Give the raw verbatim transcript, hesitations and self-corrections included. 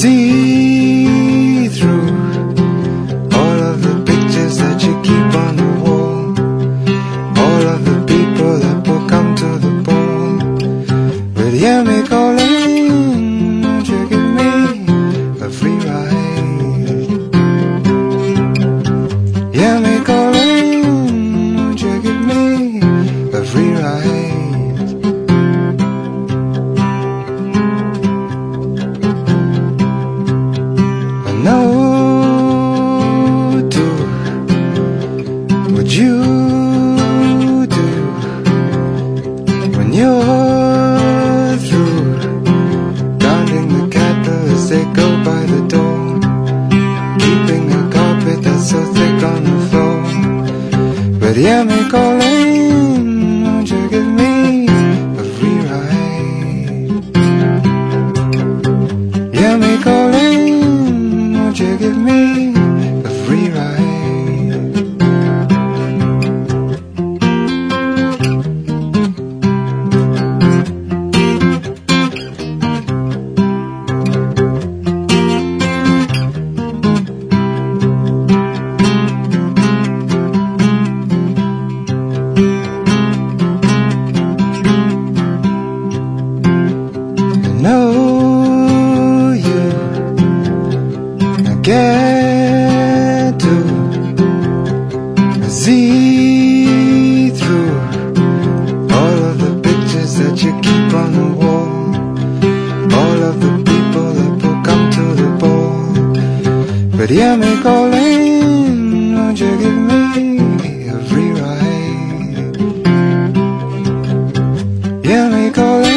see through all of the pictures that you keep on the wall, all of the people that will come to the ball. But hear me calling, won't you give me a free ride? Hear me calling, won't you give me a free ride? No to what you do when you're through counting the cattle as they go by the door, keeping a carpet that's so thick on the floor. But hear me calling, won't you give me a free ride? Hear me calling, won't you give me a free ride? I know you get to see through all of the pictures that you keep on the wall, all of the people that will come to the ball. But hear me calling, won't you give me a free ride? Hear me calling,